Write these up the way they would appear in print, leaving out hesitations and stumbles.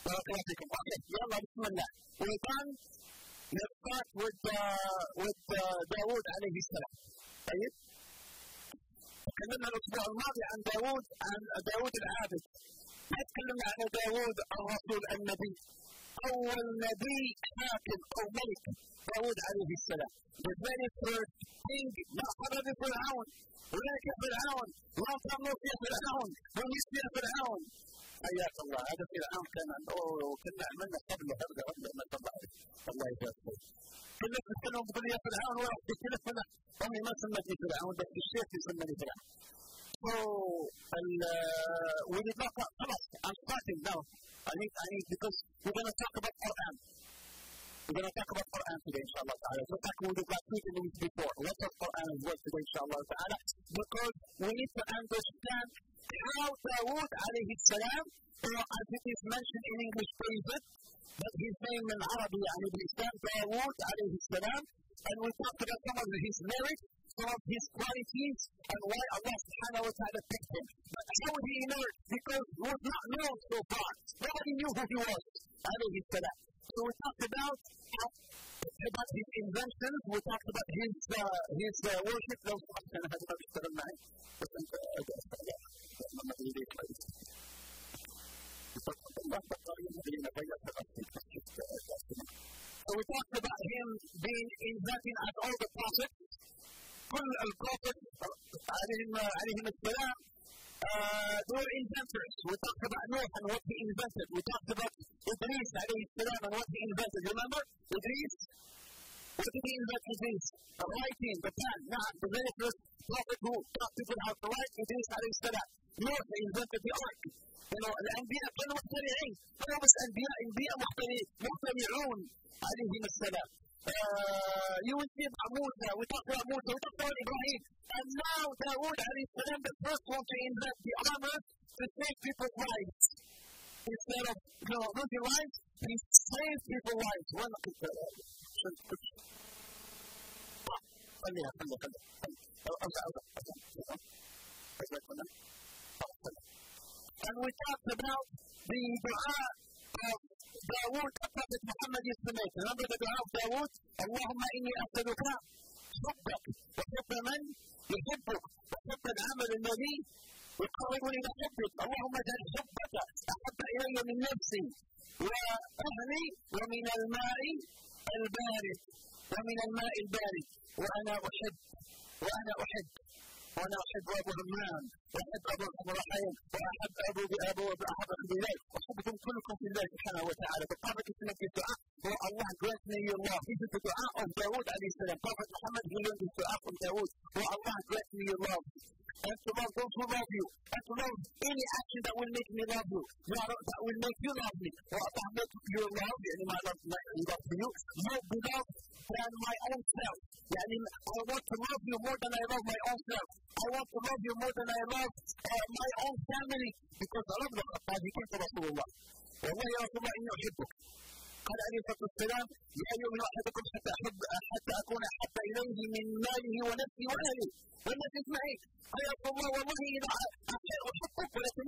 بارك الله فيكم. اوكي يلا بسم الله. Let's start with داوود عليه السلام. طيب تكلمنا الاسبوع الماضي عن داوود العابد. ما تكلمنا عن داوود الرسول النبي. اول نبي حاكم او ملك داوود عليه السلام. The very first king. ما حضر فرعون. هناك فرعون. ما صار فيها فرعون. وليس فيها فرعون. حياك الله. هذا فرعون كان كنا عملنا قبله هذا ما طلع الله يجازيك. كنا نتكلم بقول يا فرعون وراح تكلفنا. امي ما سمتني فرعون بس الشيخ يسمني فرعون. So we did not خلاص. I'm starting now. I need because we're going to talk about Quran. We're going to talk about Quran today, inshallah ta'ala. Just like we did last week and the week before. Let's talk Quran as well today, inshallah ta'ala. Because we need to understand how Dawood alayhi salam, or as it is mentioned in English, David, but his name in Arabic, yani Islam, Dawood alayhi salam. And we talked about some of his merits, some of his qualities, and why Allah subhanahu wa ta'ala picked him. But how did he emerge? Because he was not known so far. Nobody knew who he was, alayhi salam. So we talked about his inventions, we talked about his worship. لو سمحت أنا هذا ما بيشتغل معي بس أنت لما تريد كويس. So we talked about him being inventing as all the prophets. كل الprophets عليهم السلام they were inventors. We talked about Noah and what he invented. We talked about Idris عليه السلام and what he invented. Remember Idris? What did he invent? Idris? The writing, the pen. نعم, the very first prophet who taught people how to write, Idris عليه السلام. Noah invented the ark. الأنبياء كانوا مخترعين. كانوا بس أنبياء مخترعون عليهم السلام. You will see about Musa. We talked about Musa. We talked about Ibrahim. And now Dawood alayhi salam, the first one to invent the armor to save people's lives. Instead of losing lives, he saved people's lives. And we talked about the dua of داوود prophet Muhammad يسميه. Remember the dua of Dawood? اللهم إني أسألك حبك وحب من يحبك وحب العمل الذي يقربني إلى حبك. اللهم اجعل حبك أحب إلي من نفسي وأهلي ومن الماء البارد وأنا أحب أبو همام وأحب أبو الرحيم وأحب أبو بلال وأحبكم كلكم في الله سبحانه وتعالى. The Prophet is making dua for Allah grant me your love. This is the dua of Dawood alayhi salam. Prophet Muhammad he learned this dua from Dawood. For Allah grant me your love. And to love those who love you. And to love any action that will make me love you. That will make you love me. Or Allah make your love, yani my love for you, more beloved than my own self. Yani I want to love you more than I love my own self. I want to love you more than I love my own family. Because I love the Khattab, he came to Rasulullah. والله يا رسول الله إني أحبك. قال عليه الصلاة والسلام لا يؤمن أحدكم حتى أكون أحب إليه من ماله ونفسي وأهلي والنفس معي. قال يا رسول الله والله إذا أحبك ولكن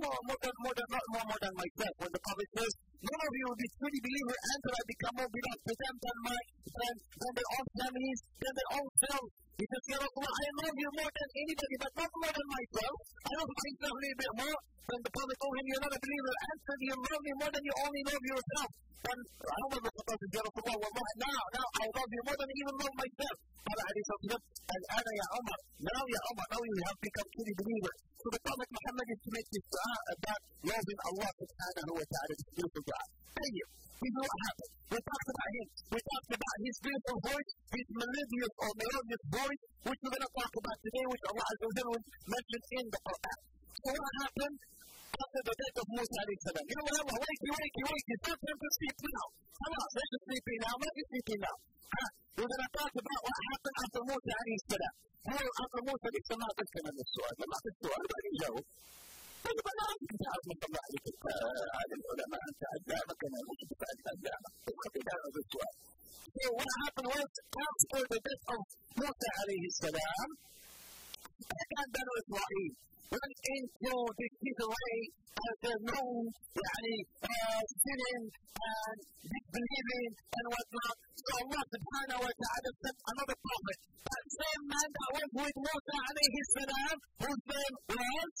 more than myself. When the Prophet says none of you will be truly believer until I become more beloved to them than their own families, than their own selves. He says, Ya Rasulullah, I love you more than anybody, but not more than myself. I love myself a little bit more. Then the Prophet told him, you're not a believer until you love me more than you only love yourself. Then Umar bin Khattab said, Ya Rasulullah, wallah, now I love you more than I even love myself. قال عليه الصلاة والسلام, الآن يا عمر, now you have become truly believer. So the Prophet Muhammad is to make this dua about loving Allah subhanahu wa ta'ala, this beautiful dua. Thank you. We know what happened. We talked about him. We talked about his beautiful voice, his melodious or melodious voice, which we're going to talk about today, which Allah Azza wa Jalla mentioned in the Quran. So what happened after the death of Musa alayhi salam? You know what happened? Wait. It's not time to sleep now. Come on, let's just sleep now. Let's just sleep now. We're going to talk about what happened after Musa alayhi salam. After Musa alayhi salam, ما تفهم هذا السؤال. ما في السؤال بعد يجاوب. طيب أنا أنت عارف ما طلع عليك عالم العلماء أنت علامك أنا مش بتاعت علامك. خذ هذا السؤال. So what happened was after the death of Musa alayhi salam, كان بنو إسرائيل went into this disarray as they're known, sinning and disbelieving and whatnot. So Allah subhanahu wa ta'ala sent another prophet. That same man that was with Musa alayhi salam, whose name was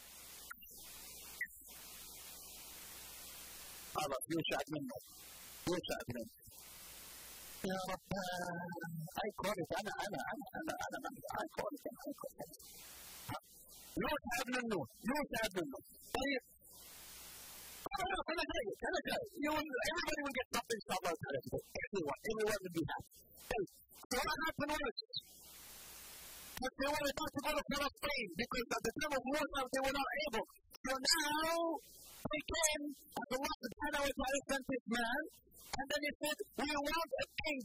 يوشع بن نون. يا رب I call it أنا I call it يوشع بن نون. طيب أنا جاي everybody will get something inshallah everyone will be happy. So what happened was but they were about to go to Palestine because at the time of Musa they were not able. So now they came as Allah subhanahu wa ta'ala sent this man, and then he said, we want a king.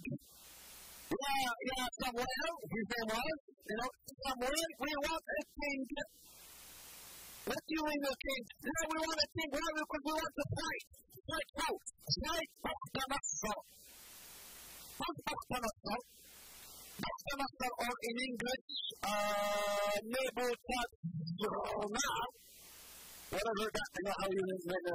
Samuel, his name was, Samuel, we want a king. What do you mean a king? No, we want a king. Why? Because we want to fight. Fight who? Fight Bakhtanasar. What's Bakhtanasar? Bakhtanasar, or in English, Nebuchadnezzar. Whatever that, how you mean,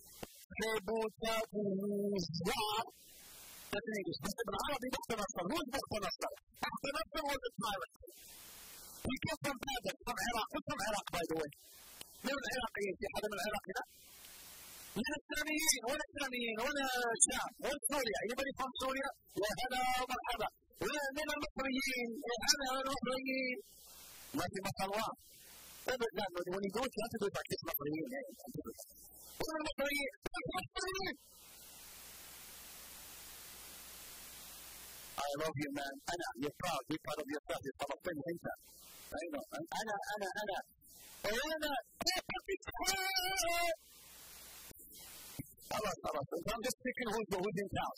Nebuchadnezzar. That's in English. But in Arabic, Bakhtanasar. Who is Bakhtanasar? Bakhtanasar was a tyrant. He came from Babel, from Iraq. Who's from Iraq, by the way? من العراقيين في حدا من العراق لا؟ من الإسلاميين ولا الإسلاميين ولا الشام ولا سوريا anybody from سوريا؟ يا هلا ومرحبا. ولا من المصريين يا هلا المصريين. ما في مصروان. لا when you go to have to do it like this مصريين. ولا المصريين. المصريين. I love you man. أنا you're proud. Be proud of yourself. You're Palestinian أنت. I know. أنا. I'm just picking who's in town.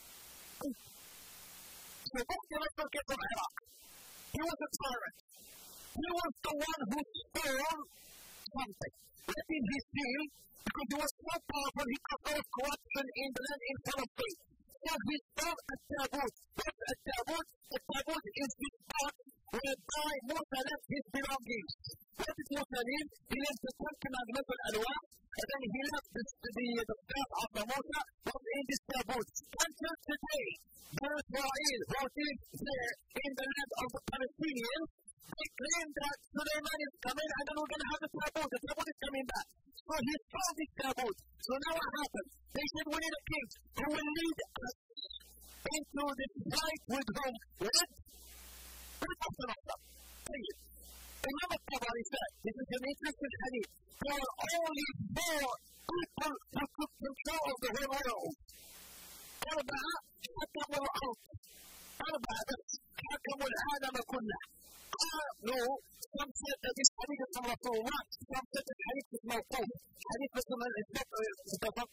So Bakhtanasar came from Iraq. He was a tyrant. He was the one who stole something. What did he steal? Because he was so powerful, he could cause corruption in the land in Palestine. So he stole a tabut. What's a tabut? A tabut is this box whereby Musa left his belongings. What did Musa leave? He left the 10 commandments of Allah, and then he left the staff of the Musa was in this tabut. Until today, Banu Israel, who live there in the land of the Palestinians, they claim that Sulaiman is coming and then we're going to have the tabut. The tabut is coming back. So he stole this tabut. So now what happened? They said we need a king who will lead us into this fight with whom? With Bakhtanasar. Imam al-Tabari said, this is an interesting hadith, there are only 4 people who took control of the whole world. 4 حكموا الأرض. 4 بس حكموا العالم كله. قالوا some said that this hadith is from Rasulullah, some said that hadith is موقوف. Hadith is from al-Islam.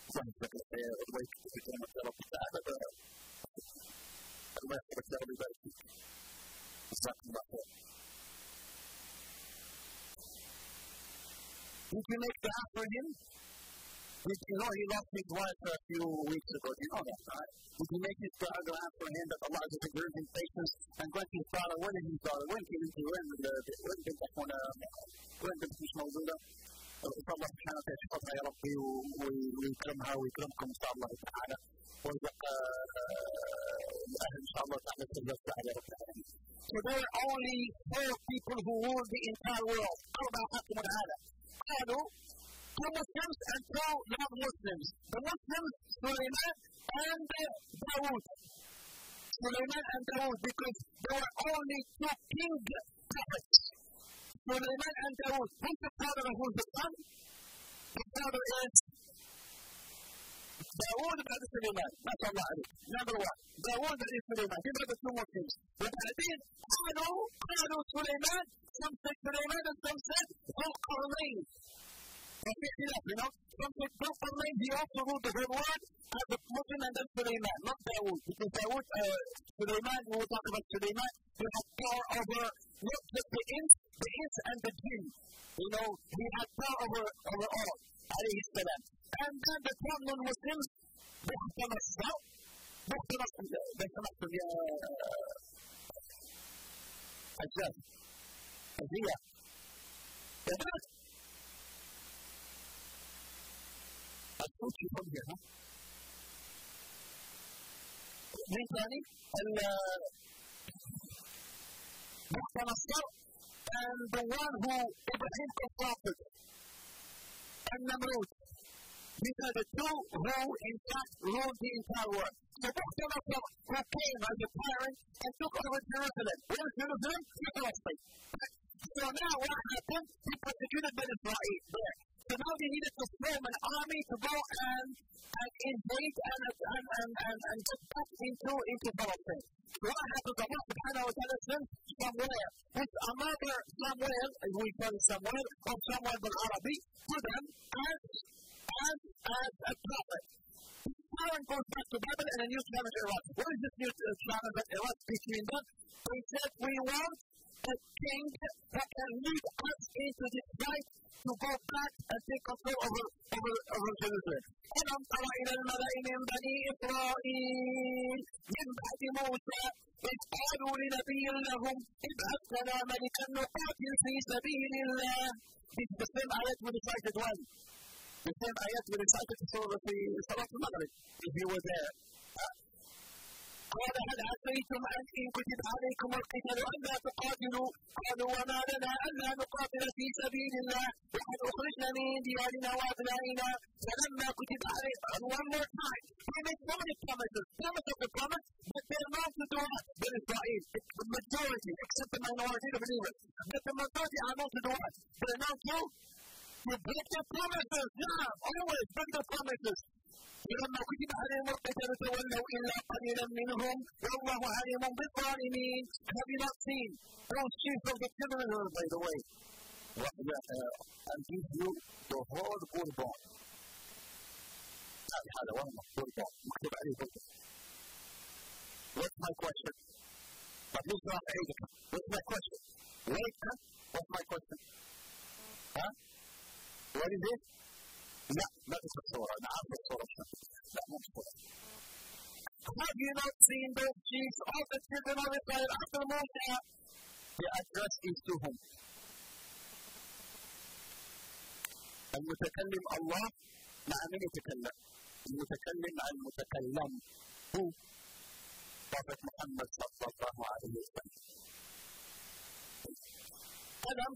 Did you make dua for him? Did you know he lost his wife a few weeks ago? Do you know that, right? Did you make his dua for him that Allah is giving him patience and grant his daughter? When is his daughter? When did مش موجودة؟ الله سبحانه وتعالى يحفظها يا ربي ويكرمها ويكرمكم إن شاء الله تعالى ويرزق الأهل إن شاء الله تعالى الفردوس يا رب العالمين. So there are only 4 people who rule the entire world. 4 حكموا العالم. قالوا 2 Muslims and 2 non-Muslims. The Muslims, Sulaiman and Dawood. Sulaiman and Dawood because there were only 2 king prophets. Sulaiman and Dawood. Who's the father and who's the son? The father is Dawood and Sulaiman. That's Allah عليك. Number 1. Dawood and Sulaiman. These are the 2 Muslims. وبعدين قالوا Sulaiman. Some said Sulaiman and some said Dhul-Qarnayn. وفي خلاف, Some said Dhul-Qarnayn, he also ruled the whole world as a Muslim and then Sulaiman, not Dawood. Because Dawood, Sulaiman, we will talk about Sulaiman, he had power over not just the ins and the jinn. He had power over all, alayhi salam. And then the 2 non-Muslims, Bakhtanasar, يا حجاج. كذلك الصوت يكون هنا من ثاني المختنصر and the one who Ibrahim consulted and Namrud. These are the two who in fact ruled the entire world. So Mukhtanasar who came as a tyrant and took over Jerusalem. Where is Jerusalem? Palestine. So now what happened? He persecuted Ben Israel there. So now they needed to form an army to go and invade and get back into Palestine. So what happens? Allah subhanahu wa ta'ala sends Samuel. It's another Samuel, as we call Samuel, or Samuel bin Arabi, to them as a prophet. Aaron goes back to Babel and a new challenge arises. What is this new challenge that arises between them? They said, we want a king that can lead us into this fight to go back and take control over Jerusalem. ألم تر إلى الملأ من بني إسرائيل من بعد موسى إذ قالوا لنبي لهم ابعث لنا ملكا نقاتل في سبيل الله. It's the same ayat we recited one. The same ayat we recited في صلاة المغرب. If you were there. قال هل عسيتم إن كتب عليكم القتال ألا تقاتلوا؟ قالوا وما لنا ألا نقاتل في سبيل الله وقد أخرجنا من ديارنا وأبنائنا فلما كتب عليكم. One more time. He made so many promises. Promise of the promise, but they're not to do it. Ben Israel, the majority, except the minority of believers. But the majority are not to do it. They're not to break their promises. Yeah, always break their promises. لما كتب عليهم القتال تولوا إلا قليلا منهم والله عليم بالظالمين. Have you not seen those chiefs of the children, by the way? I'll give you the whole Qurban. هذا والله Qurban مكتوب عليه Qurban. What's my question? But please don't aid it. What's my question? Wait, huh? What's my question? Huh? What is it? لا ما في الصورة. أنا عارف الصورة. لا مو الصورة. Have you not seen those chiefs of the children of Israel after Moshe? The address is to whom? المتكلم الله مع من يتكلم؟ المتكلم مع المتكلم هو Prophet Muhammad صلى الله عليه وسلم. ألم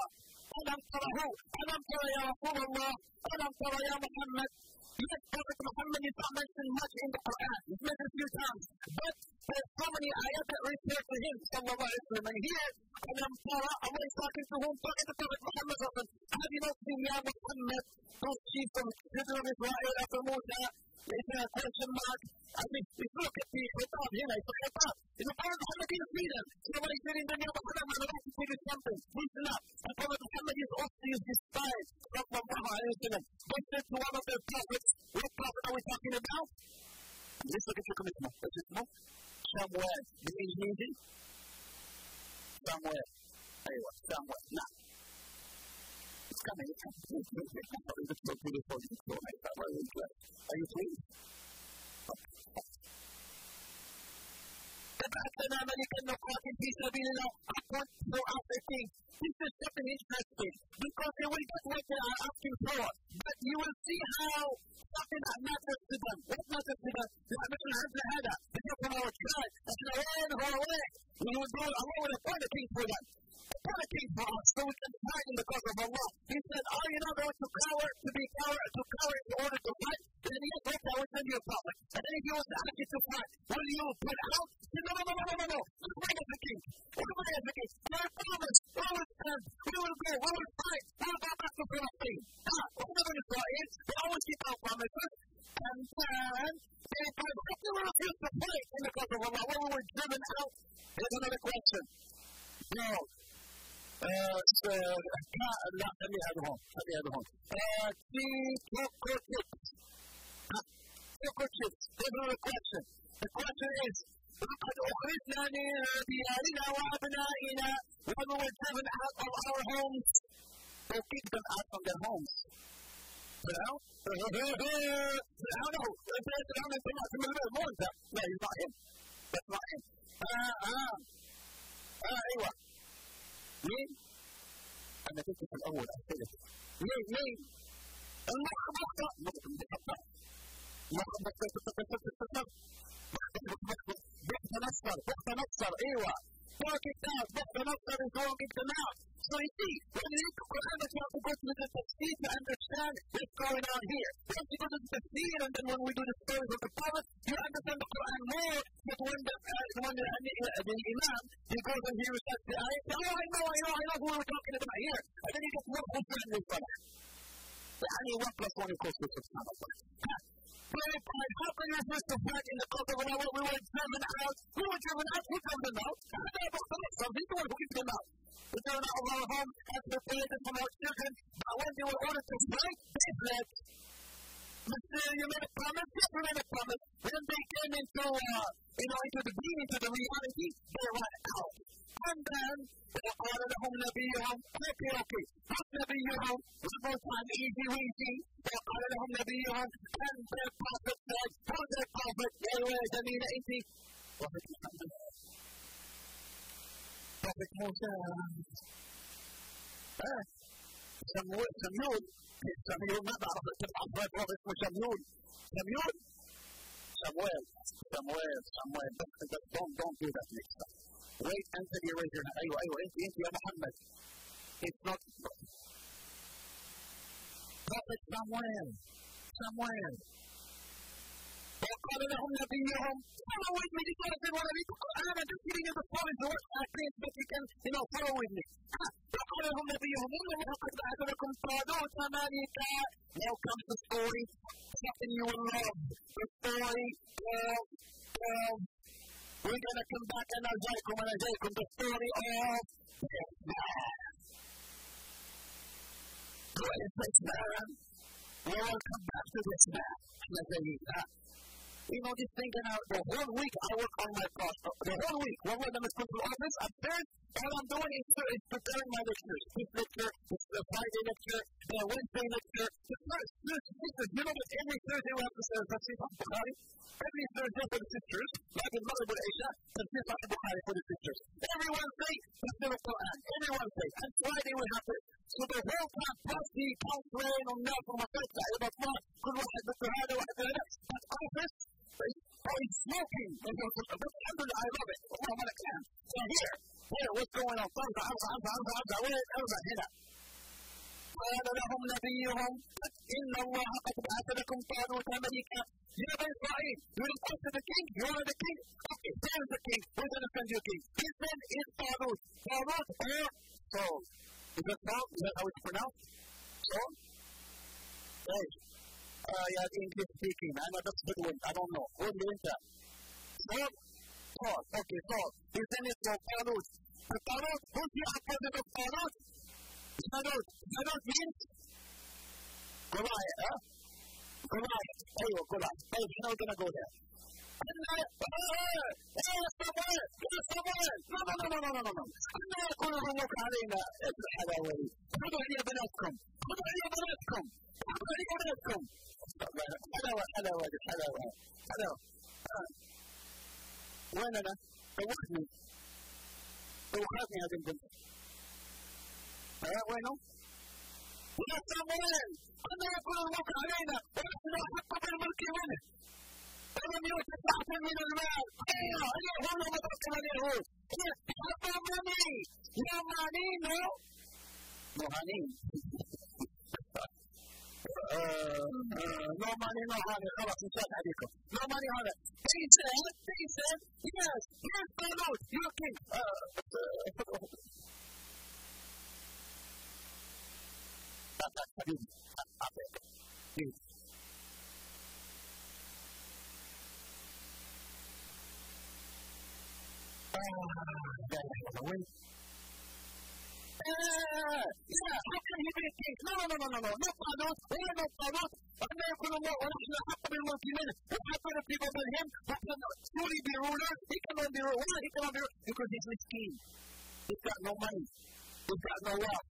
ترى يا رسول الله ألم ترى يا محمد. Yes, Prophet Muhammad is not mentioned much in the Quran. It's mentioned a few times. But there's so many ayat that refer to him, sallallahu alayhi wa sallam. And here, ألم ترى, Allah is talking to whom? Talking to Prophet Muhammad sallallahu alayhi wa sallam. Have you not seen Ya Muhammad, those chiefs of children of Israel after Musa? It's a question mark. I mean, if you look at the khitab here, it's a khitab. It's a Prophet Muhammad can see them. Somebody said in the Ya Muhammad, I'm about to tell you something. Listen up. And Prophet Muhammad is also despised, sallallahu alayhi wa sallam. They said to one of their prophets, what prophet are we talking about? Let's look at your commitment. What's his name? Samuel. The name is easy? Samuel. Anyway, Samuel. Now. It's coming. It's coming. Are you pleased? ابعث لنا ملكا نقاتل في سبيل الله. So after things, this is something interesting because they will get what they are asking for, but you will see how something that matters to them. What matters to them? مثل هذا because from our tribe, and our way, we will go. Allah will appoint a king for them. Appoint a king for us so we can fight in the cause of Allah. He said, are you not going to cower in order to fight? And then yes, okay, I will send you a prophet. And then if he was to ask you to fight, will you put out? He said, no. Bring us the king. Everybody has the king. I promise. We will stand. We will go. We will fight. We will go back to Palestine. Whatever it is, we always keep our promises. And then, if we refuse to fight in the cause of Allah, when we were driven out, here's another question. No. لا خليها هون. There's another question. The question is, لقد أخرجنا من ديارنا وأبنائنا when we were driven out of our homes. They kicked them out from their homes. No, he's not him. That's not him. أيوة. مين؟ أنا قلت في الأول أسئلة ليه؟ المخبطة بحث نصر ايوه هو كتاب بحث نصر هو اجتماع so you see when you read the Quran you have to go to the tafsir to understand what's going on here once you go to the tafsir and then when we do the stories of the Prophet you understand the Quran more but when the Imam he goes and he recites the ayah oh I know who we're talking about here and then you get more concerned with Salah يعني 1 plus 1 equals 2 سبحان الله how can you first of all in the court of Allah we were driven out who drove them out some people who kicked them out we driven out of our home and separated from our children but when they were ordered to fight they fled Mr. You made a promise? Yes, we made a promise. When they came into the being, into the reality, they ran out. And then, وقال لهم نبيهم okay. Not نبيهم, one more time, easy. وقال لهم نبيهم, and their prophet said, who's their prophet? Yahweh, Jamina, Inti. Prophet Muhammad. Prophet Musa. Samuel, ما بعرف تبع الرب اسمه Samuel. Don't do that next time. Wait until you raise your hand. أيوة أنت يا محمد. It's not Prophet Samuel. وقال لهم نبيهم follow with me. This is what I said when I read the Quran. I'm just giving you the points of what I think that you can follow with me. وقال لهم نبيهم إنه قد بعث لكم طالوت ملكا. Now comes the story. Something you will love. The story of we're going to come back and Ajaykum, the story of this man. Who is this man? We will come back to this man. This thing, the whole week I work on my project. The whole week, when we're in the school office, at first, all I'm doing is preparing my lectures. This lecture, the Friday lecture, the Wednesday lecture. You know that every Thursday we have to say Tafsir al-Bukhari. Every Thursday for the sisters, like in Maghrib al-Isha, Tafsir al-Bukhari for the sisters. Every Wednesday, Tafsir al-Quran. Every Wednesday. And Friday we have it. So the whole time, plus the counseling on now from a first guy, about what, كل واحد بده هذا واحد هذا. But office, it's smoking. Alhamdulillah, I love it. So here, what's going on? أربع هنا. قال لهم نبيهم إن الله قد بعث لكم طالوت ملكا يا بني إسرائيل you will go to the king you are the king okay there is the king we're going to send you a king his name is Talut or Saul is that Saul? Is that how it's pronounced? Saul? Hey yeah English speaking أنا بس بدون I don't know قول لي أنت Saul okay Saul his name is Talut Talut who's the opposite of Talut? Talut means Goliath, huh? Goliath. Goliath. Hey, how are we going to go there? No. أنا أكون هناك علينا الحلاوة. خذوا لي بناتكم. حلاوة. وين أنا؟ دوخني هذه البنت. وينه؟ يا سامويل أنا يكون الملك علينا ونحن أحق بالملك منه ولم يؤت سعة من المال اليهود ومتركم اليهود حطمني يا مانين no money خلاص انتهت عليكم no money هذا he said yes Talut your king حبيبي please how can he be a king? No, not Talut. We're not Talut. أنا يكون الله ونحن أحق بالملك منه. وحتى the people with him who can truly be rulers, he cannot be ruler. Why he cannot be ruler? Because he's miskin. He's got no money. He's got no wealth.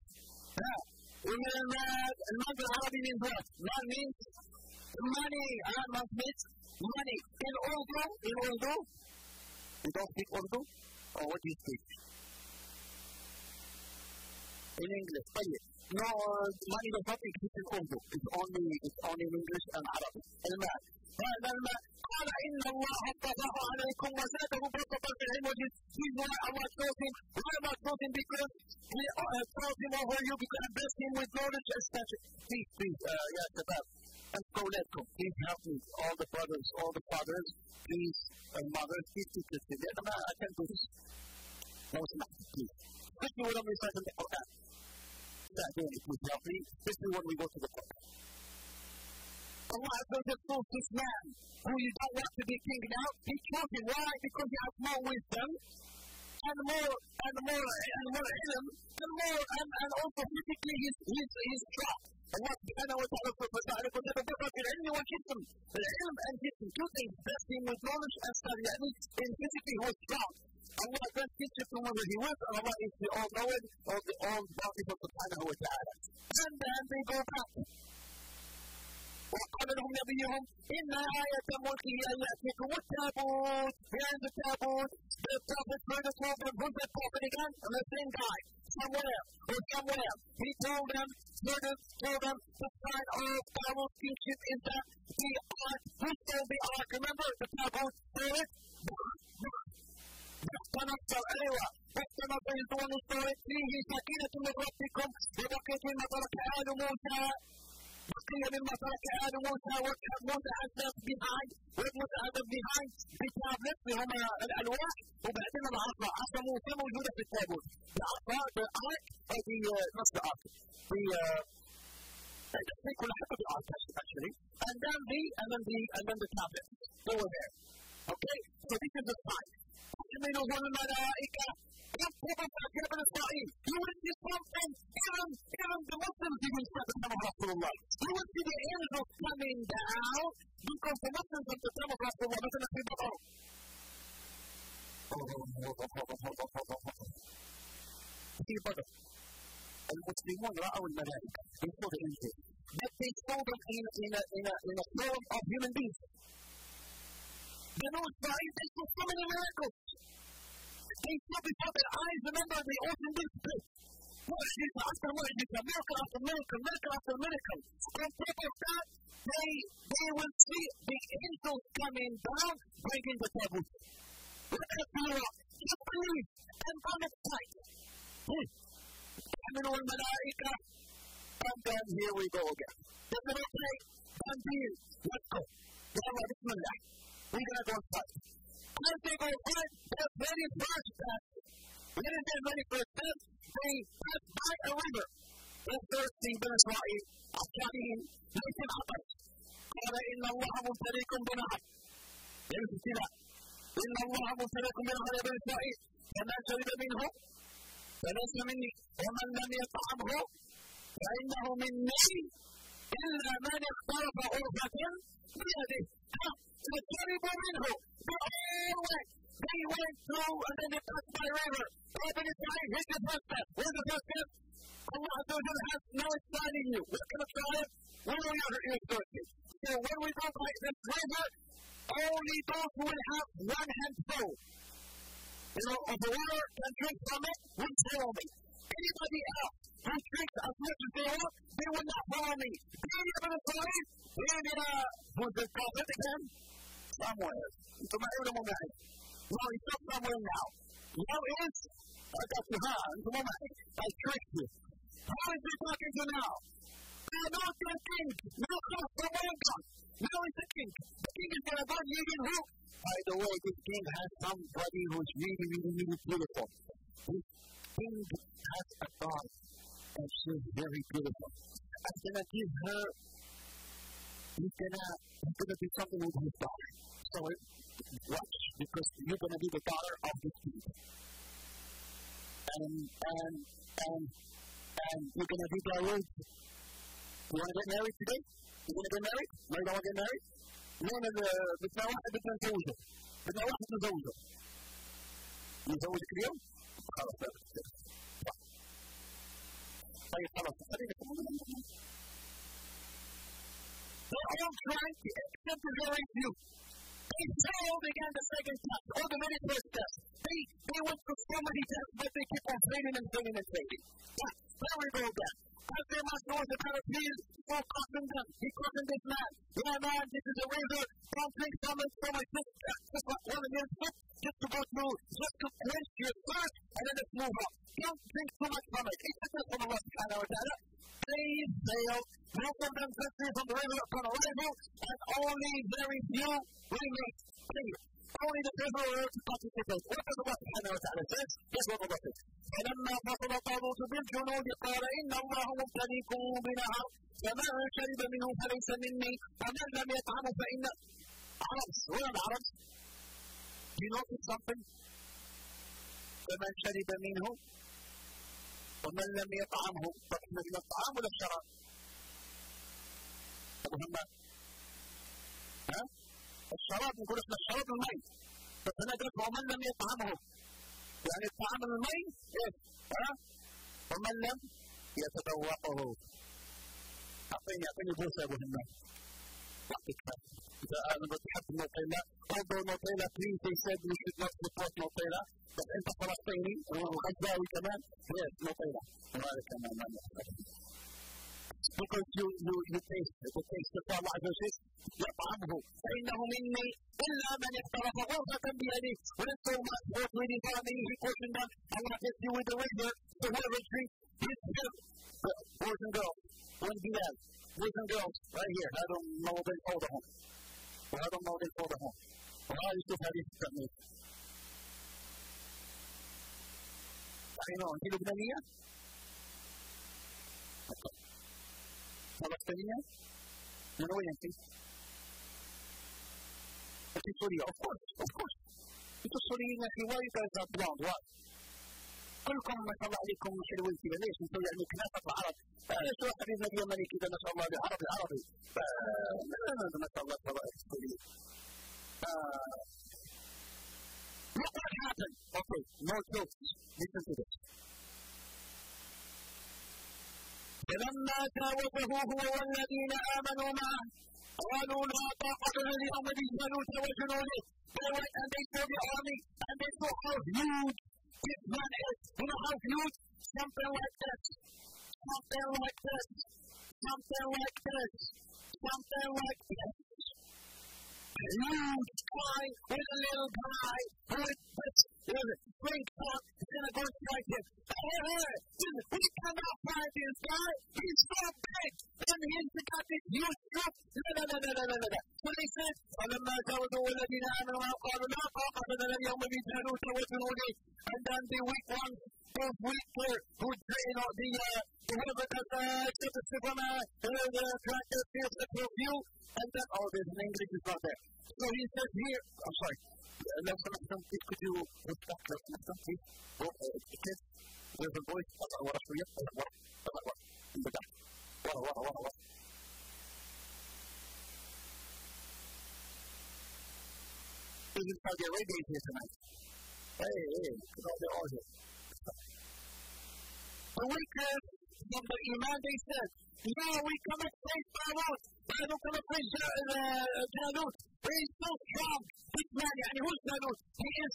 المال بالعربي means what? Mal means money. Mal means money. In Urdu, you don't speak Urdu? Or what do you speak? in English. طيب. No, money does not exist in Urdu. It's only in English and Arabic. المال. هذا المال. قال إن الله اصطفاه عليكم وزاده بسطة في العلم والجسم. He's why Allah chose him. Why Allah chose him? Because He chose him over you because He blessed him with knowledge and stature. Please, يا شباب. أنقولكم. Please help me. All the brothers, all the fathers, please, and mothers, please teach us. I can't do this. No, it's not. Please. Especially when I'm reciting the Quran. That doing it with help me. Especially when we go to the Quran. Allah chose this man who you don't want to be king now. He chose him. Why? Because he has more wisdom and more ilm and also physically he's strong. Allah subhanahu wa ta'ala وَتَبَرَّكَ الْعِلْمِ وَالْجِسْمِ. The ilm and jism, two things. Blessed him with knowledge and study. That means in physically he was strong. Allah does teach him from where he was, and Allah is the all-knowing of the all-bountiful subhanahu wa ta'ala. And then they go back. وقال لهم نبيهم إن آية ملكه أن يأتيكم التابوت. Here's the taboot. The prophet further told them, who's the prophet again? And the same guy. Somewhere. He told them, the sign of Taboot kingship is that the ark, who stole the ark? Remember the taboot stole it? تنصر أيوة تنصر يزون الصورة فيه سكينة من ربكم وبقية مما ترك آل موسى موسى has left behind بتابلت هم الألواح وبعدين العصا موسى موجودة في التابوت العصا الآرك هذه نص الآرك في كل حتة في الآرك actually and then the tablet they were there okay so this is the sign منهم الملائكة يطلب أكبر إسرائيل you will see something even the Muslims even said the time of Rasulullah you will see the angels coming down because the Muslims at the time of Rasulullah مثلا في بدر في بدر المسلمون رأوا الملائكة they saw the angels but they saw them in a form of human beings Banu Israel they saw so many miracles they saw before their eyes, remember, they opened this book. Mu'jiza after mu'jiza, miracle after miracle. On top of that, they will see the angels coming down, bringing the taboot. Look at the rock. Just believe and on its sight. Aminu al-malaika. And then here we go again. Does it okay? Done deal. Let's go. Yalla, bismillah. We're going to go inside. As they go inside, their very first step, when is their very first step? They pass by a river. The thirsty Ben Israel, Asharim, ليس العطش. قال إن الله مبتليكم بنهر. ليس كذا. إن الله مبتليكم بنهر يا بني إسرائيل. فمن شرب منه فليس مني. ومن لم يطعمه فإنه مني. إلا من اخترف غرفة بيده. فشربوا منه. They went through and then they passed by a river. Open his eyes, here's the first step. Where's the first step? Allah has no signing you. What kind of trial? We know you're thirsty. So when we go by this river, only those who will have one hand full, of the water can drink from it, will follow me. Anybody else who drinks as much as they want, they will not follow me. Who's the prophet again? Somewhere. No, he's not somewhere now. Now is, I got you, I tricked you. Who is he talking to now? Now it's the king. Now it's the king. The king is going to burn you in who? By the way, this king has somebody who's really, really, really beautiful. This king has a daughter, and she's very beautiful. I'm going to give her, he's going to do something with his daughter. So watch, because you're going to be the daughter of this king. And you're going to be there with. You want to get married today? You want to get married? No, you don't want to get married? No, بدنا واحد بدنا نزوجه. بدنا واحد نزوجه. نزوجك اليوم؟ خلاص طيب خلاص خلينا They're all trying to accept the very few. They failed again the second test, or the very first test. They went through so many tests, but they kept on failing and failing and failing. Yeah, there we go again. As their master was about to feel, so cautioned them. He cautioned this man. Yeah, man, this is a river. Don't drink from it from my sister. Just like one of your foot, just to go through, just to quench your thirst, and then let's move on. Don't drink too much from it. It's just from Allah subhanahu wa ta'ala. They failed. Most of them set from the river upon arrival, and only very few remained. Only the river were to participate. What does Allah subhanahu wa ta'ala say? This is what Allah says. فلما فصل طالوت بالجنود قال إن الله مبتليكم بنهر فمن شرب منه فليس مني ومن لم يطعمه فإن عرب. Where are the Arabs? Do you notice something? فمن شرب منه ومن لم يطعمه فإن من الطعام ولا الشراب؟ أبو همام ها؟ الشراب نقول اسمه الشراب المي بس أنا قلت ومن لم يطعمه يعني الطعام المي إيه؟ ها؟ ومن لم يتذوقه أعطيني بوسة أبو همام أعطيك إذا أنا بتحب نوتيلا although نوتيلا please they said we should not support نوتيلا بس أنت فلسطيني وغزاوي كمان yes نوتيلا وهذا كمان ما نحتاج because you taste the taste of Allah عز وجل يطعمه فإنه مني إلا من اقترف غرفة بيده ولسه ما support with his army he cautioned them I'm not just you with the river so whoever drinks his fill boys and girls one Bilal boys and girls right here I don't know what they call them I don't know what they call them وهذا يشوف هذه التأمين تعينوا أنت لبنانية فلسطينية من وين أنت؟ أنت سورية of course أنتوا السوريين في why you guys are blonde why؟ كلكم ما شاء الله عليكم حلوين كذا ليش انتوا يعني كنافة العرب ليش واحد يزنق يمني كذا ما شاء الله عربي ما شاء الله تبارك السوريين look what happened okay no jokes listen to this فلما جاوزه هو والذين آمنوا معه قالوا لا طاقة لنا اليوم بجالوت وجنوده and they saw the army and they saw how huge this man is. You know how huge? Something like this. A huge guy with a little guy with this big truck is going to go strike him. We cannot find this guy. He's so big. And he's got this huge truck. No. So they said, فَلَمَّا جَاوَزُوا وَالَّذِينَ آمَنُوا قَالُوا لَا طَاقَةَ لَنَا الْيَوْمَ بِجَالُوتَ وَجُنُودِهِ And then the weak ones, those weaker who drain out whoever does except the Superman, the tractor feels the view, and then, there's an English is not there. So he says here, I'm sorry, could you respect the please? Kids, there's a voice, in the back. What? Even Saudi Arabia is here tonight. Hey, they're all here. The weakness from the Iman, they said, we come and face Talut. I don't come and face Jalut. He's so strong. This man, who's Jalut? He is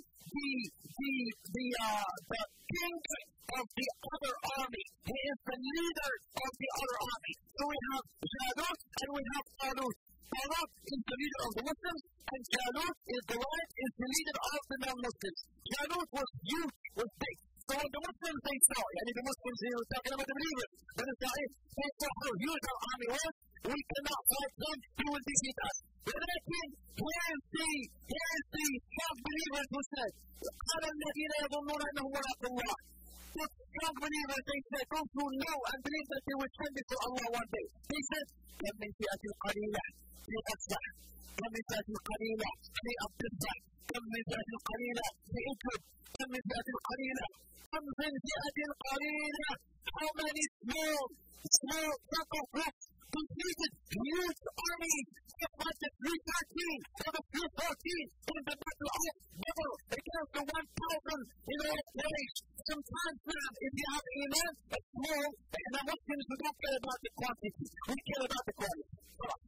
the king of the other army. He is the leader of the other army. So we have Jalut and we have Talut. Talut is the leader of the Muslims, and Jalut is the leader of the non-Muslims. Jalut was huge, was big. So when the Muslims they saw, the Muslims here were talking about the believers, but it's not it. They saw how huge our army was. We cannot fight them. He will defeat us. But then here is the strong believers who said, قال الذين يظنون أنهم ملاقو الله. The strong believers, they said, those who know and believe that they will stand before Allah one day. They said, كم من فئة قليلة في أصبح كم من فئة قليلة في أبتدع كم من فئة قليلة في إكرب كم من فئة قليلة كم من فئة قليلة. How many small circle groups defeated huge armies like the 313 or the 314 in the Battle of Badr against the 1,000 place. Sometimes, if you have Iman, it's small, and the Muslims, we don't care about the quantity. We care about the quality. The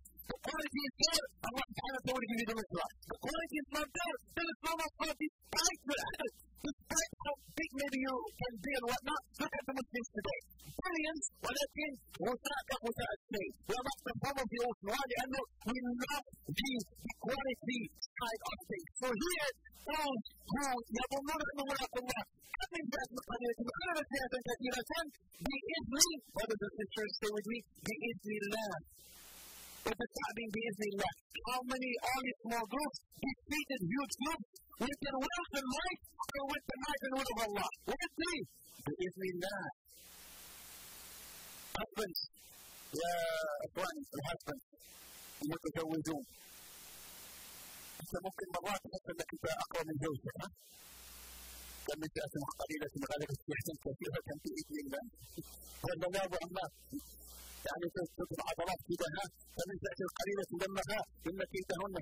quality is there, Allah subhanahu wa ta'ala will give you the Nusra. The quality is not there, then it's not Nusra despite your efforts, despite how big maybe you can be and whatnot. Look at the Muslims today. Billions, ولكن غثاء كغثاء السيل. We are not the form of the ocean. Why? لأنه we love the equality side of things. So here, those who يظنون أنهم ملاك الله كم من فئة قليلة غلبت فئة كثيرة بإذن, brothers and sisters, stay with me, بإذن الله. With the Ta'been بإذن الله. How many only small groups defeated huge groups with their wealth and might or with the might and will of Allah? With me, بإذن الله. Husbands, يا إخواني الhusbands المتزوجون, أنت ممكن مرات تحس أنك أنت أقوى من زوجك, ها؟ كم من فئة قليلة غلبت فئة كثيرة بإذن الله. ولا لا أبو عمار؟ يعني تثبت العضلات كده, ها؟ فمن فئة قليلة لما إن كيدهن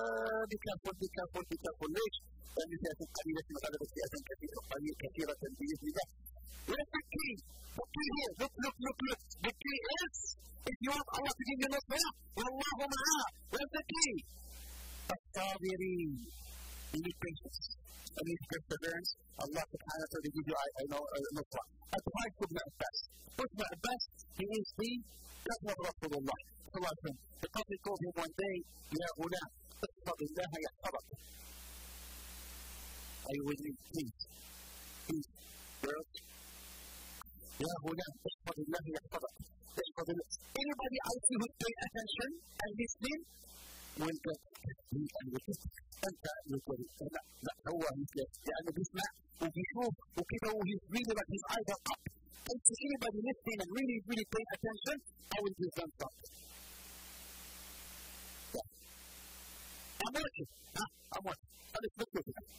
بكافل ليش؟ فمن فئة قليلة غلبت فئة كثيرة بإذن الله. Where's the key? The key here. Look. The key is, if you want Allah to give you Nusra, Wallahu ma'ah. Where's the key? الصابرين. You need patience. You need perseverance. Allah subhanahu wa ta'ala will give you, I know, Nusra. Advice Ibn Abbas. Ibn Abbas, he is the cousin of Rasulullah. The Prophet told him one day, يا غلام, احفظ الله يحفظك. Are you with me? Please. Girls. يا غلام احفظ الله يحفظك. Anybody I see who's paying attention and listening will get me and with it. أنت يقول لا هو مثله لأنه بيسمع وبيشوف وكده وhe's really like his eyes are up. And to anybody listening and really paying attention, I will give them something. Yeah. I'm watching. Let's look at it.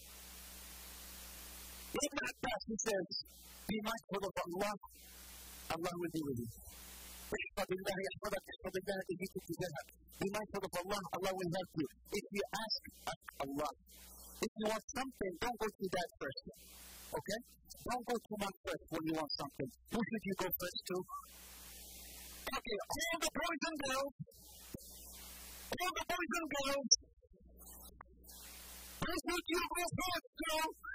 Ibn Abbas, he says, be mindful of Allah, Allah will be with you. احفظ الله يحفظك, احفظ الله تجيك تجاهك. Be mindful of Allah, Allah will help you. If you ask Allah. If you want something, don't go to that first. Okay? Don't go to mom first when you want something. Who should you go first to? Okay, all the boys and girls. Who should you go first to?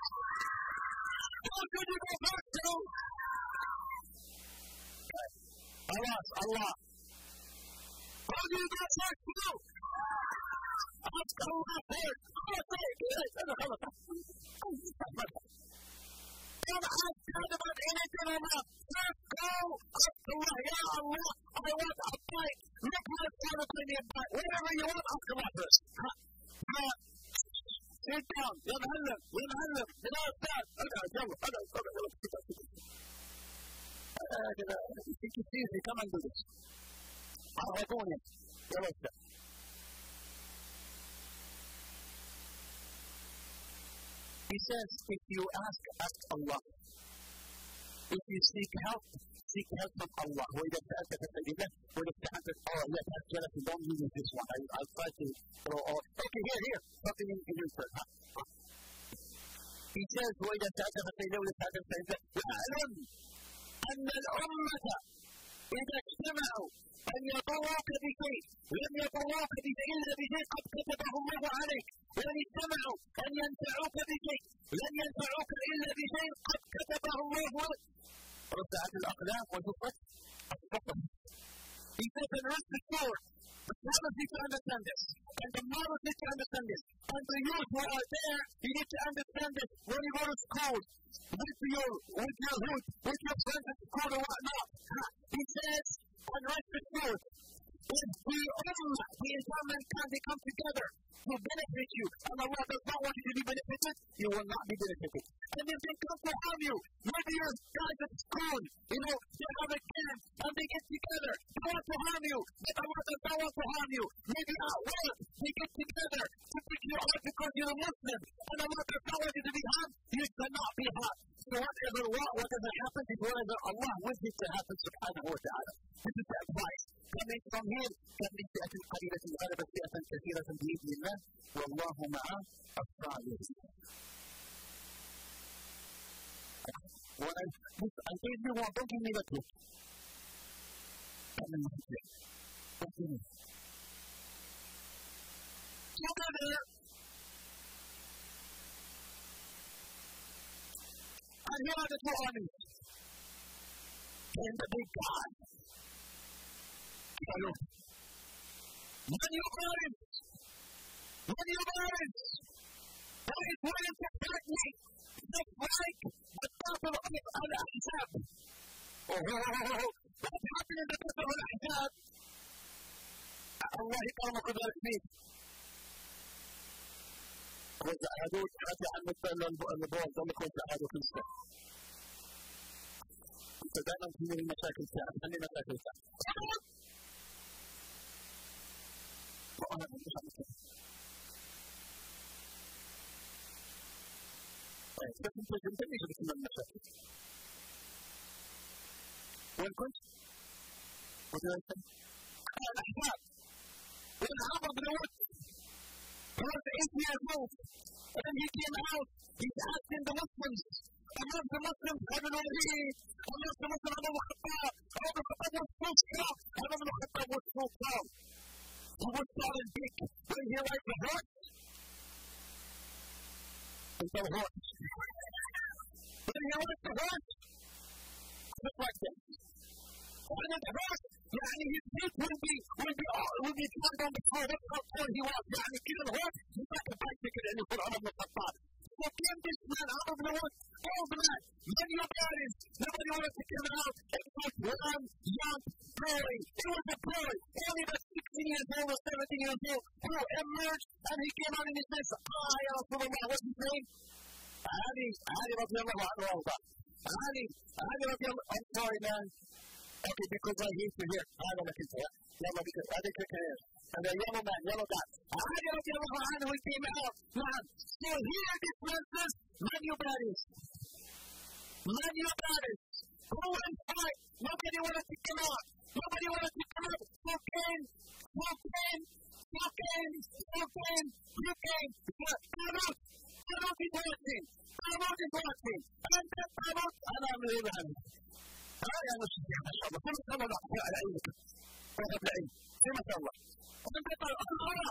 Allah. How do you go first to? Ask Allah first. Don't ask God about anything Allah. First go, ask Allah, Ya Allah, I want a bite. Look how it's going to bring me a bite. Whatever you want, ask Allah first. Sit down. يا معلم. يا أستاذ. كده في كتير كمان دول. عرفوني. يلا أستاذ. He says, if you ask Allah. If you seek help from Allah. وإذا سألت فاسأل الله. وإذا استعنت, that's jealousy. Don't use this one. I'll try to throw all. Okay, here. Something in your turn. He says, وإذا سألت فاسأل الله. وإذا استعنت فاسأل الله. واعلم أن الأمة إذا اجتمعوا أن يضروك بشيء لم يضروك إلا بشيء قد كتبه الله عليك. وإن اجتمعوا أن ينفعوك بشيء لن ينفعوك إلا بشيء قد كتبه الله عليك. رفعت الأقلام وجفت الصحف. He says, and rest assured, the promise needs to understand this, and the mothers need to understand this, and the youth who are there, you need to understand this. When you go to school, with your hood, with your friends at school or whatnot, he says, and rest assured, if the entire mankind, they come together to benefit you, and Allah does not want you to be benefited, you will not be benefited. And if they come to harm you, maybe your guys at school, they have a camp, and they get together, they want to harm you, but Allah does not want to harm you. Maybe at work, they get together to pick you up because you're a Muslim, and Allah does not want you to be harmed, you cannot be harmed. So whatever happens is whatever Allah wants it to happen, subhanahu wa ta'ala. This is the advice. Coming from him, كم من فئة قليلة غلبت فئة كثيرة بإذن الله والله مع الصابرين. I gave you one, don't give me that book. together. And here are the two armies. And the big guy. When you guys, that is when it's exactly just like the Battle of Al-Ahzab. What happened in the Battle of Al-Ahzab? Allah يكرمك ويبارك فيك. وزعلوك حتى عن مثل النبوة ذلك وزعلوك الإسلام. أنت دائما تجيب المشاكل فيها، خلي مشاكل فيها. وأنا كنت حمسة. لكن كنت ليش بسمى المشاكل؟ وين كنت؟ وذلك الأحزاب. وإن عمر بن ود was 8 years old, and he came out, he's asking the Muslims, amongst the Muslims, Ibn Walid, amongst the Muslims, Abu Khattab. Abu Khattab was so strong, Abu Khattab was so proud. He was tall and big. When he liked the horse, it's a horse. When he liked the horse, just like this. And then the horse, his feet will be turned on the floor. That's how tall he was. Even the horse, he's like a bicycle in the Quran of the Khattab. So came this man out of the wood, old man, many of bodies. Nobody wanted to come out except one young boy. It was a boy, only about 16 years old or 17 years old, who emerged and he came out and he says, Ya Rasulullah, what's his name? Ali radiallahu anhu arda. Ali radiallahu, I'm sorry man. Okay, because I hate to hear. I don't like it. Yalla, because I think I can. And the yellow man, yellow guy. Ali radiallahu anhu came out. Man, so here this man says, man your bodies. Man your bodies. Go and fight. Nobody wanted to come out. Nobody wanted to come out. So came. You came. Talut is watching. And that Talut, and I'm leaving him. يا مسلم ما شاء الله كل سنة نحكي على عينك وقبل عين ما شاء الله وانت أنا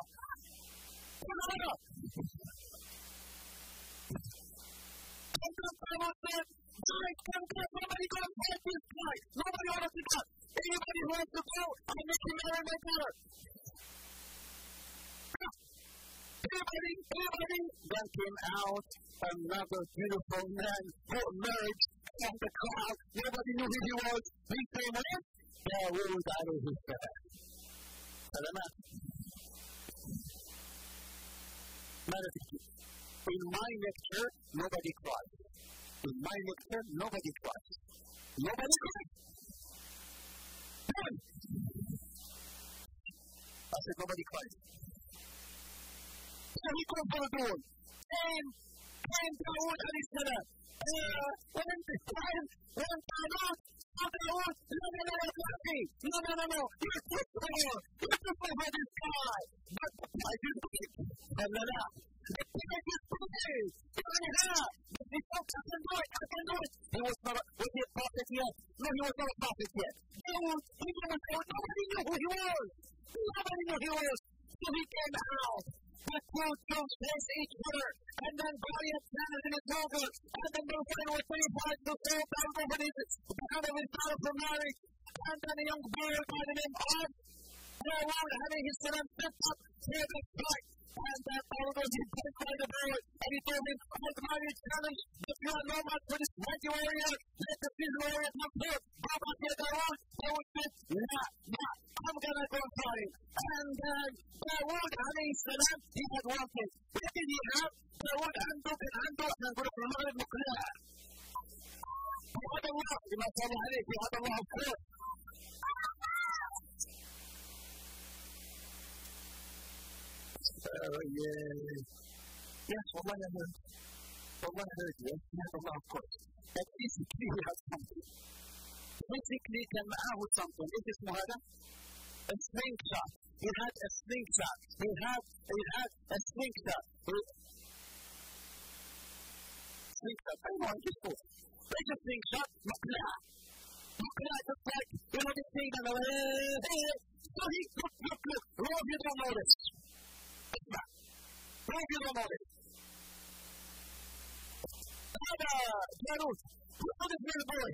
Nobody gonna fight this guy. Nobody wants to go. Anybody who wants to go, I'll make him marry my daughter. Anybody? Then came out another beautiful man who emerged from the crowd. Nobody knew who he was. He came in. Dawood alayhi salam. Salamat. In my lecture, nobody cried. In my lecture, nobody cried. Nobody cried. None. I said nobody cried. So he called for the door. Came Dawood alayhi salam. When Talut saw Dawood, no. You're too for this guy. But I didn't think. The pig is too big. But he said, I can do it. He was he a prophet yet? No, he was not a prophet yet. Dawood, nobody knew who he was. So he came out. The two troops faced each other, and then Goliath stands in his shoulder, and then they fight with 25 to 4 down over his battle with battle for marriage, and then a young boy by the name of Dawood alayhi salam stepped up to the fight, and that Dawood was hit by the boy, and he told him, I'm going to challenge, but you are no match for this mighty warrior, let the seasoned warrior come forth. Baba said, Dawood said, I'm going to go fight. And then Dawood alayhi salam, he had one thing. What did he have? Dawood عنده في المغرب مقلاع. هذا الله بما شاء الله عليك هذا الله خير. Yes, والله I heard you. Yes, Allah of course. But physically he has something. Physically كان معاه something. إيش اسمه هذا؟ A slingshot. He had a slingshot. He had a slingshot. Slingshot. I know, just go. Take a slingshot. مقلاع. Just like, this thing that so he look. Roll, you don't know this. maybe the knowledge. هذا جالوت يقول ابن boy.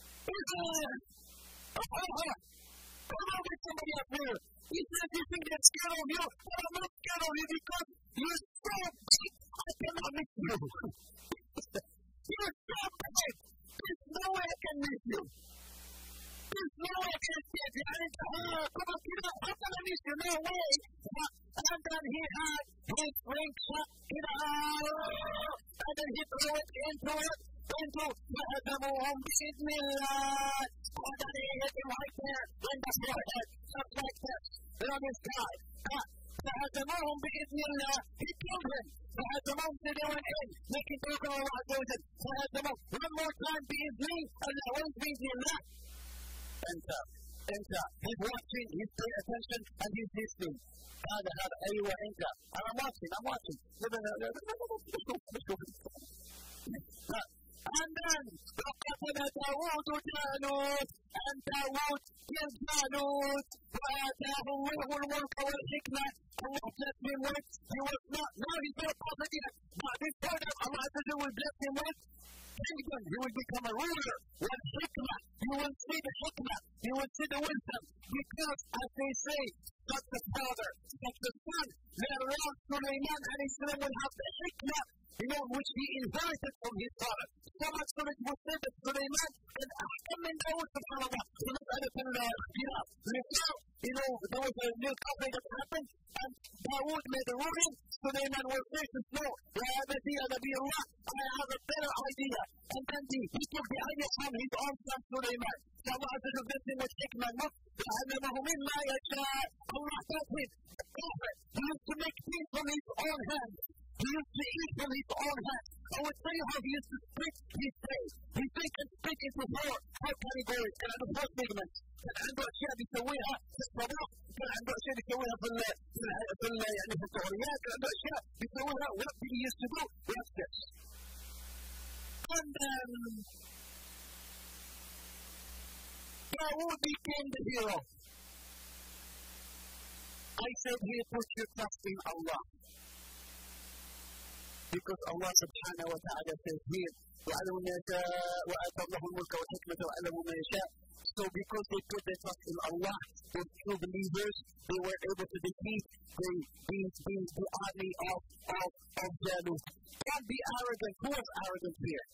Come on with somebody up here. He says you think they're scared of you, but I'm not scared of you because you're so big, I cannot miss you. You're so big, there's no way I can miss you. There's no way I can escape you. Come on, get up, how can I miss you? No way. And then he had his ring shot, and then he threw it into فهزموهم بإذن الله. And then he hit him right there in the forehead, just like this, on his side. فهزموهم بإذن الله. He killed him. فهزموهم so they went in. Making talk of Allah Azza wa Jal. فهزموهم. One more time بإذن الله. Once بإذن الله. أنت. He's watching, he's paying attention, and he's listening. هذا أيوة أنت. I'm watching. And then وقتل داوود جالوت and Dawood killed Jalut وآتاه الله الملك والحكمة. Allah blessed him with, he was not, now he's not a prophet yet, but before that Allah will bless him with kingdom. He will become a ruler with hikmah. You will see the hikmah, you will see the wisdom, because as they say, such the father, such the son, later on Sulaiman alayhi salam will have the hikmah, which he inherited from his father. So much so it was said that Sulaiman and Ahkam min Dawood, subhanAllah, there was a new conflict that happened, and Dawood made a ruling. Sulaiman was gracious, no, I have a better idea. And then he took the idea from his own son Sulaiman. So Allah blessed him with hikmah. فَعَلَّمَهُ مِمَّا يَشَاءُ. Allah taught him, the prophet, he used to make things from his own hand. He used to eat from his own hand. I will tell you how he used to split his day. He can split into four categories. كان عنده four segments. كان عنده أشياء بيسويها في الصباح. كان عنده أشياء بيسويها في الظهريات. كان عنده أشياء بيسويها. What he used to do was this. And then Dawood became the hero. I said here, put your trust in Allah. Because Allah subhanahu wa ta'ala says here, وَعَلَمُ مَا يَشَاءُ وَآتَى اللَّهُ الْمُلْكَ وَالْحِكْمَةَ وَعَلَمُ مَا يَشَاءُ. So because they put their trust in Allah, the true believers, they were able to defeat the army of Jalut. Don't be arrogant. Who was arrogant here?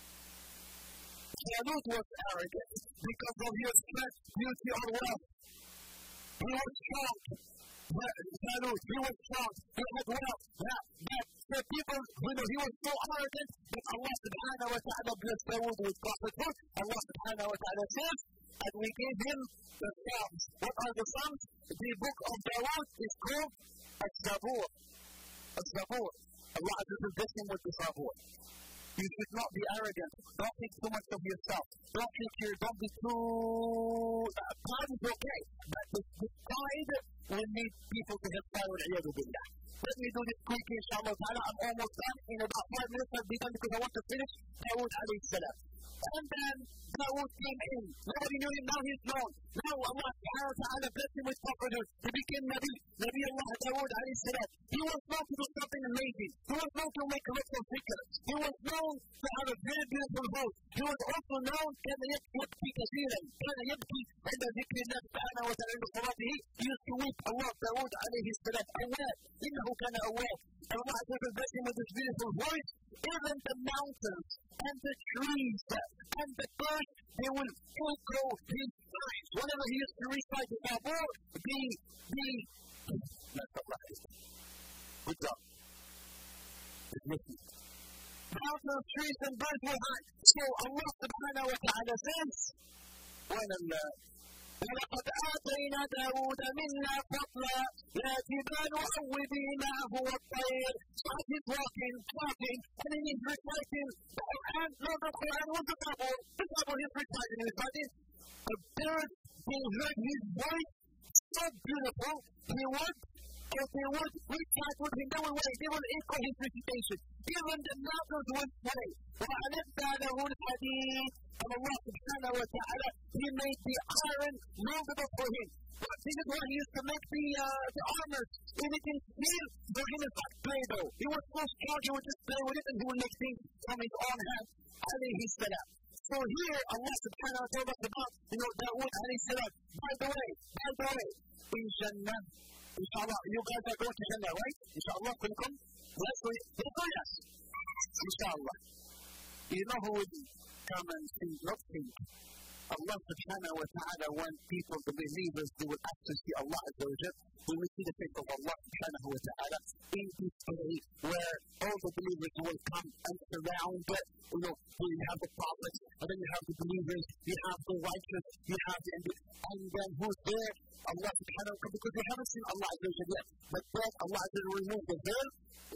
Jalut was arrogant because of his strength, beauty, or wealth. He was strong. Jalut, he was strong. He had wealth. The people, he was so arrogant that Allah subhanahu wa ta'ala blessed Dawood with prophethood. Allah subhanahu wa ta'ala says, and we gave him the Psalms. What are the Psalms? The book of Dawood is called Al-Zabur. Al-Zabur. Allah will bless him with the Zabur. You should not be arrogant. Don't think too much of yourself. Don't be too... pride is okay, but the pride will need people to help power al-iyadu billah. Let me do this quickly, inshallah ta'ala. I'm almost done. In about 5 minutes I'll be done because I want to finish Dawood alayhi salam. And then Dawood came in. Nobody knew him, now he's known. Now Allah subhanahu wa ta'ala blessed him with prophethood. He became Nabi Allah Dawood alayhi salam. He was known to do something amazing. He was known to make lots of zikr. He was known to have a very beautiful voice. He was also known كان يبكي كثيرا. كان يبكي عند ذكر الله سبحانه وتعالى عند صلاته. He used to weep. Allah Dawood alayhi salam. Awwab. إنه كان أواب. Allah Azza wa Jalla blessed him with this beautiful voice. Even the mountains and the trees and the birds, they will echo his voice. Whenever he used to recite the Zabur, good job. Mountains, trees, and birds will hide. So Allah subhanahu wa ta'ala says, ولقد آتينا داود منا فضلا يا جبال أوبي معه والطير. So he's talking, and then he's reciting the Quran, not the Quran, was the Zabur. The Zabur he's reciting, he's reciting. The birds, they heard his voice, so beautiful, he would if they would reach out with him, they will wait. They will equal his reputation. Even the mountains will say, وَأَلَبَّا لَهُ الْحَدِيدِ. And Allah subhanahu wa ta'ala, He made the iron moldable for him. This is why He used to make the armor. Anything steel, for him is like Play-Doh. He was so strong, he would just play with it and he would make things from his own hands. Alayhi salam. So here, Allah subhanahu wa ta'ala told us about, Dawood alayhi salam. By the way, in Jannah, inshallah, you guys are going to Jannah, right? Inshallah, kulkum? Yes. Inshallah. You know who would come and sing, not sing. Allah subhanahu wa ta'ala, when people, the believers, they will actually see Allah Azza wa Jal, we will see the face of Allah subhanahu wa ta'ala in this day where all the believers will come and surround it. You have the prophets, and then you have the believers, you have the righteous, you have the and then who's there? Allah subhanahu wa ta'ala, because we haven't seen Allah Azza wa Jal yet. But then Allah Azza wa Jal will remove the veil.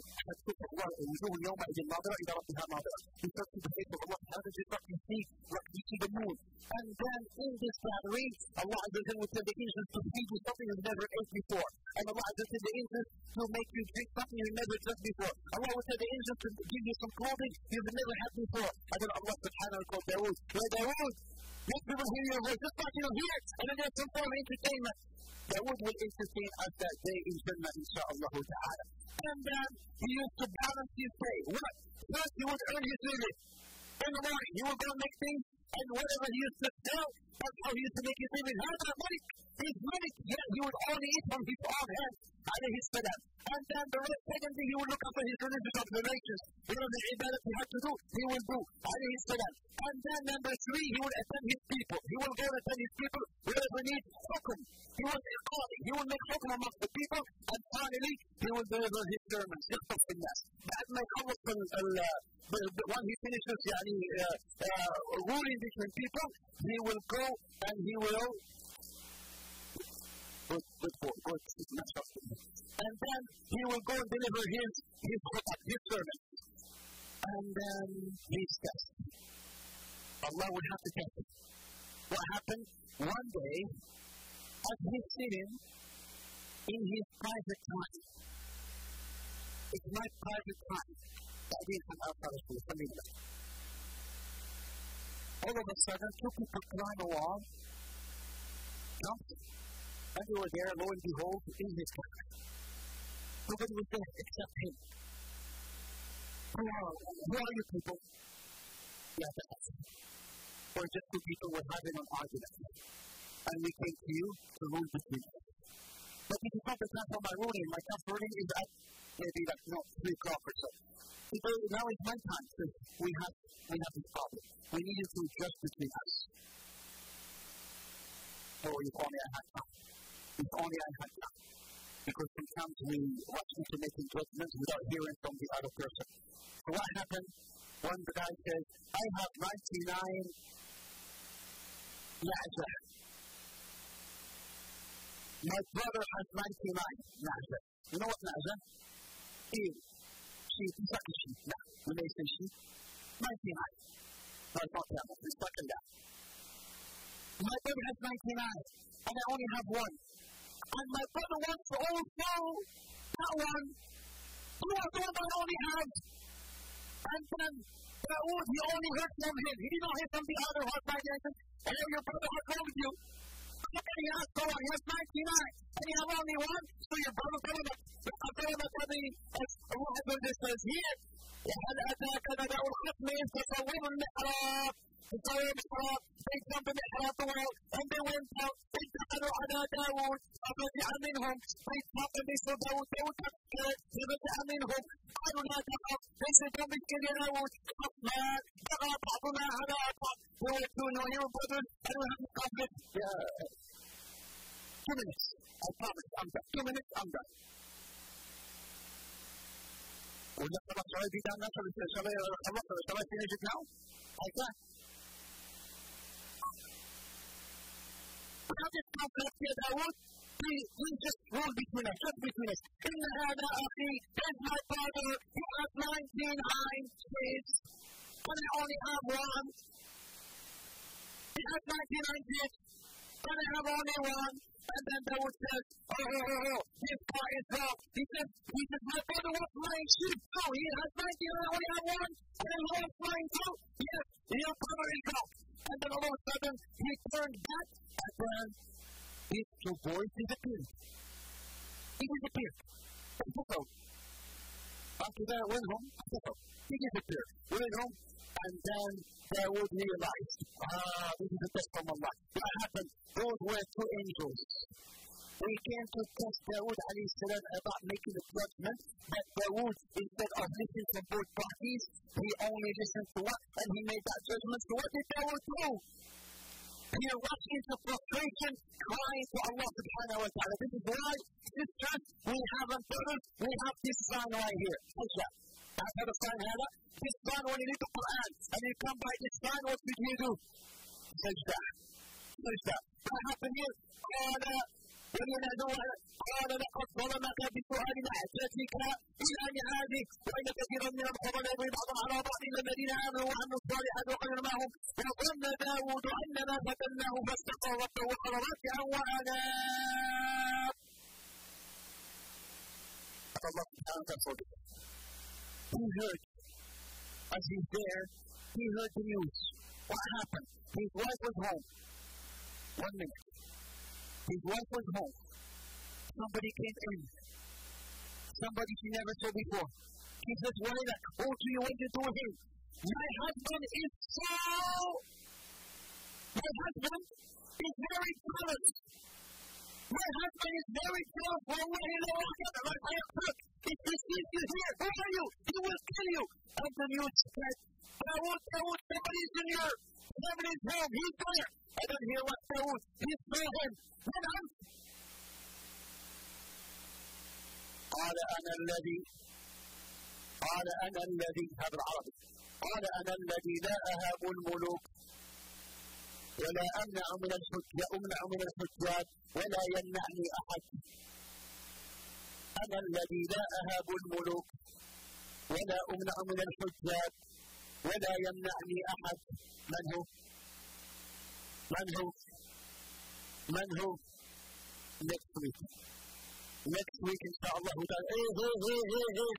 وجوه يومئذ ناظرة إلى ربها ناظرة. You start to the face of Allah subhanahu wa ta'ala, you see the moon. And then in this gathering, Allah Azza wa Jal will tell the angels to feed you something you've never ate before. And Allah Azza wa Jal will tell the angels to make you drink something you've never drunk before. Allah will tell the angels to give you some clothing you've never had before. And then Allah subhanahu wa ta'ala called Dawood. Dawood, let people hear your voice. Just like hear it. And then there's some form of entertainment. Dawood will entertain us that day in Jannah, insha'Allah ta'ala. And then he used to balance his day. What? First, he would earn his living. In the morning, he would go make things, and whatever he used to sell, that's how he used to make his living. How about money? His money, yet he would only eat from his own hands. Alayhi salam. And then the rest, secondly, he would look after his religious obligations. The ibadah he had to do, he will do. Alayhi salam. And then number three, he would attend his people. He will go and attend his people, whoever needs hukum. He will make hukum amongst the people, and finally, he will deliver his sermons. بعد ما يخلص when he finishes ruling between people, he will go and he will and then he will go and deliver his sermon. And then he's tested. Allah will have to test him. What happened? One day, as he's sitting in his private time, it's my private time. All of a sudden, two people climb a wall, jumped, and they were there, lo and behold, in his car. Nobody was there except him. Who are you people? Yeah, that's us. Or just two people were having an argument. And we came to you to rule between us. But if you come to time for my ruling is at maybe 3 o'clock or so. People, now it's my time, so we have this problem. We need you to judge between us. Or if only I had time. If only I had time. Because sometimes we rush into making judgments without hearing from the other person. So what happened? One guy says, I have 99 na'jah. My brother has 99 na'jah. You know what na'jah? Sheep, when they say sheep, 99. No, it's not camel, it's second down. My brother has 99, and I only have one. And my brother wants to also that one. Who was the one that I only have? And then Dawood, he only heard from him. He did not hear from the other husband. And then your brother has told you. How can he ask for one? He has 99, and you have only one. So your brother told him, as Allah says here, وَهَلْ أَتَاكَ نَبَأُ الْخَصْمِ إِذْ تَسَوَّرُوا الْمِحْرَابَ. They jumped in the mihrab and they went out. They دخلوا على داود ففزع منهم. They talked and they saw Dawood. Dawood got scared. ففزع منهم. قالوا لا تخف. They said, don't be scared, Dawood. خفنا. بغى بعضنا على بعض. We were two new brothers and we have a conflict. 2 minutes. I promise. I'm done. 2 minutes. I'm done. ولا خلاص شباب بيدان ناس شباب finish it now? I can. How this conflict here, Dawood? Please just rule between us. Just between us. إن هذا أخي. There's my father. He has 99 kids. And I only have one. He has 99 kids. And I have only one. And then Dawood says, oh, this guy is wrong. He says, my brother was flying sheep. No, he has 99, I only have one. And then he was flying too. Yes, your brother is wrong. And then all of a sudden, he turned back, and then his two boys disappeared. He disappeared. So, after that, went home. He disappeared. Went home, and then Dawood realized, this is the test from Allah. What happened? Those were two angels. We came to test Dawood alayhi salam about making a judgment, but Dawood, instead of listening to both parties, he only listened to one, and he made that judgment. So what did Dawood do? He rushed into frustration, crying to Allah subhanahu wa ta'ala. This is why, sisters, we haven't brothers, we have this sign right here. Sajda. That's how the sign had it. This sign, when you read the Quran, and you come by this sign, what should you do? Sajda. Sajda. What happened here? قال لقد ظلمك بسؤال معجتك إلى معادك وإن كثيرا من الخطباء بعضهم على بعض إلا الذين آمنوا وعملوا الصالحات وقلنا معهم وظن داود أننا فتناه فاستغفر ربه وقال راكعا وأناب. Allah subhanahu wa ta'ala. He heard, as he's there, he heard the news. What happened? His wife was home. 1 minute. His wife was home. Somebody came in. Somebody she never saw before. She says, what do you want to do with him? My husband is very jealous. My husband is very jealous. Why would he know about I am cook? If he sees you here, who are you? He will kill you. And the news spread. Dawood, somebody's in here. Somebody's home. He's there. I don't hear what Dawood. He saw him. قال أنا الذي هذا العربي قال أنا الذي لا أهاب الملوك ولا أمنع من الحجاج ولا يمنعني أحد. أنا الذي لا أهاب الملوك ولا أمنع من الحجاج ولا يمنعني أحد. من هو next week إن شاء الله تعالى.